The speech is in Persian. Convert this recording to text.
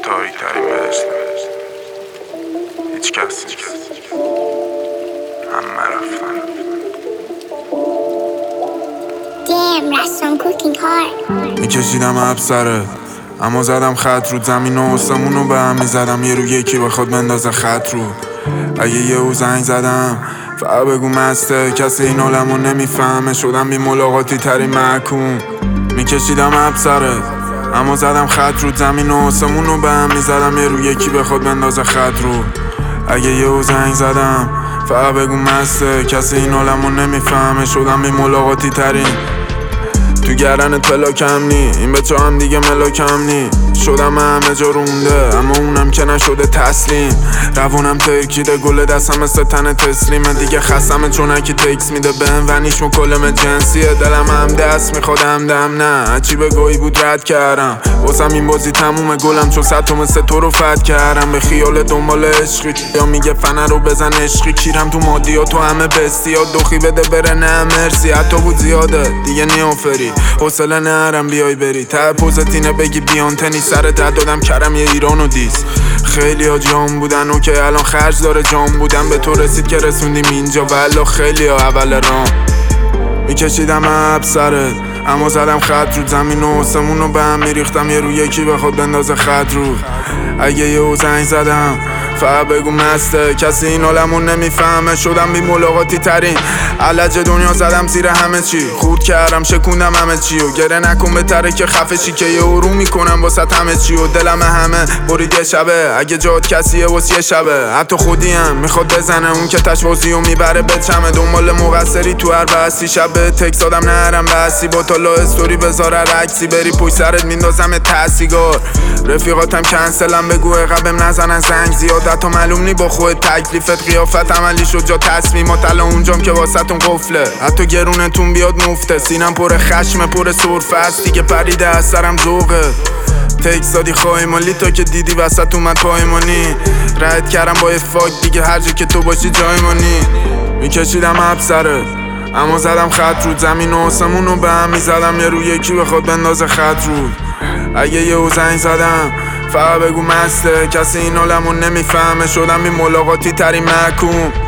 تاریک ترین بهشت، هیچ کس همه رفتن. میکشیدم ابسره اما زدم خط رو زمین و آسمونو به هم میزدم. یه رو یکی بخواد بندازه خط رو. اگه یهو زنگ زدم فقط بگو مسته، کسی این عالمو نمیفهمه. شدم بی ملاقاتی ترین محکوم. میکشیدم ابسره اما زدم خط رو زمین و آسمونو به هم میزدم. یه رو یکی بخواد بندازه خط رو. اگه یهو زنگ زدم فقط بگو مسته، کسی این عالمو نمیفهمه. شدم بی ملاقاتی ترین. تو گردنت پلاکم نی، این بچه هم دیگه ملاکم نی. شدم همه جا رونده اما اونم که نشده تسلیم. روانم ترکیده گل دستم مثل تن تسلیمه. دیگه خستمه چونکی تکس میده بهم و نیشم کلم جنسیه. دلم هم دست میخواد همدم نه چی به گویی بود رد کردم. واسم این بازی تمومه گلم چون ستو مثل تو رو فت کردم. به خیال دنبال عشقی یا میگه فنه رو بزن عشقی. کیرم تو مادیات تو همه بستیا دخی بده بره نه مرسی. حتی بود زیاده دیگه نیافری حوصله نرم بیای بری. ته پوزتینه بگی بیان تنی سرت رد دادم کرم یه ایرانو دیس. خیلی ها جام بودن و که الان خرج داره جام بودن. به تو رسید که رسوندیم اینجا والا خیلی ها اول رام. میکشیدم ابسرت اما زدم خط رو زمین و آسمونو به هم میریختم. یه رو یکی بخواد بندازه خط رو. اگه یهو زنگ زدم فقط بگو مسته، کسی این عالمو نمیفهمه. شدم بی ملاقاتی ترین علج دنیا زدم زیر همه چی. خورد کردم شکوندم همه چی و گره نکن بهتره که خفه چی. که یه رو میکنم واسه همه چی و دلم همه برید یه شبه. اگه جات کسیه واسه یه شبه حتی خودیم میخواد بزنه اون که تشوازی و میبره به چمه. دنبال مقصری تو هر بحثی شبه تکس دادم نرم بحثی. با تالا استوری بذاره رکسی بری پوش سرت میندازم تحصیگار. رفیقاتم کنسلم بگو عقبم نزنن زنگ زیاد. حتی معلوم نی با خود تکلیفت قیافت عملی شد جا تصمیمات. الان اونجام که واسهتون قفله حتی گرونتون بیاد مفته. سینم پر خشم پر سرفه است دیگه پریده از سرم ذوقه. تکس دادی خواهی مالی تا که دیدی وسط اومد پایمانی. رد کردم با یه فاک دیگه هر جا که تو باشی جای مانی. میکشیدم ابسره اما زدم خط رو زمین و آسمونو به هم میزدم. یه رو یکی بخواد بندازه خط رو. اگه یهو زنگ زدم فقط بگو مسته، کسی این عالمو نمیفهمه. شدم بی ملاقاتی ترین محکوم.